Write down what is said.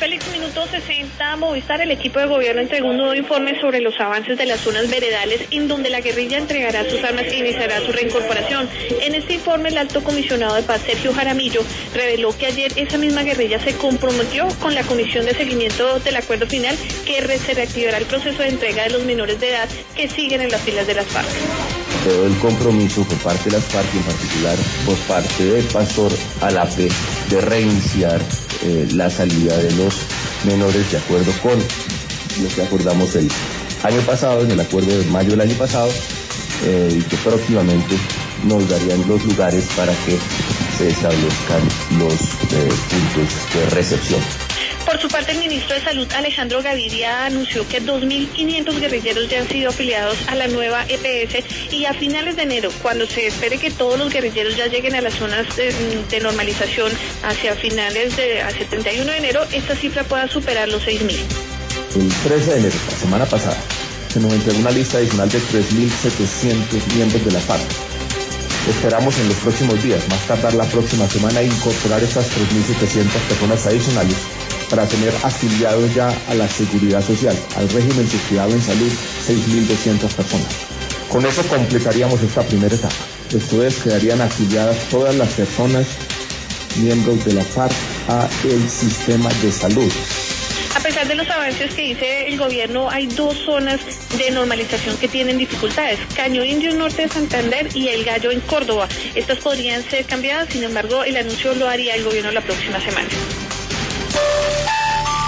Félix, minuto 60, Movistar, el equipo de gobierno entregó un nuevo informe sobre los avances de las zonas veredales, en donde la guerrilla entregará sus armas e iniciará su reincorporación. En este informe, el alto comisionado de paz, Sergio Jaramillo, reveló que ayer esa misma guerrilla se comprometió con la comisión de seguimiento del acuerdo final que se reactivará el proceso de entrega de los menores de edad que siguen en las filas de las FARC. Quedó el compromiso por parte de las FARC, en particular por parte del pastor Alape, de reiniciar la salida de los menores de acuerdo con lo que acordamos el año pasado, en el acuerdo de mayo del año pasado, y que próximamente nos darían los lugares para que se establezcan los puntos de recepción. Por su parte, el ministro de Salud, Alejandro Gaviria, anunció que 2.500 guerrilleros ya han sido afiliados a la nueva EPS y a finales de enero, cuando se espere que todos los guerrilleros ya lleguen a las zonas de normalización hacia 31 de enero, esta cifra pueda superar los 6.000. El 13 de enero, la semana pasada, se nos entregó una lista adicional de 3.700 miembros de la FARC. Esperamos en los próximos días, más tardar la próxima semana, incorporar estas 3.700 personas adicionales para tener afiliados ya a la seguridad social, al régimen subsidiado en salud, 6.200 personas. Con eso completaríamos esta primera etapa. Esto es, quedarían afiliadas todas las personas, miembros de la FARC, a el sistema de salud. A pesar de los avances que dice el gobierno, hay dos zonas de normalización que tienen dificultades: Caño Indio, norte de Santander, y El Gallo, en Córdoba. Estas podrían ser cambiadas, sin embargo, el anuncio lo haría el gobierno la próxima semana.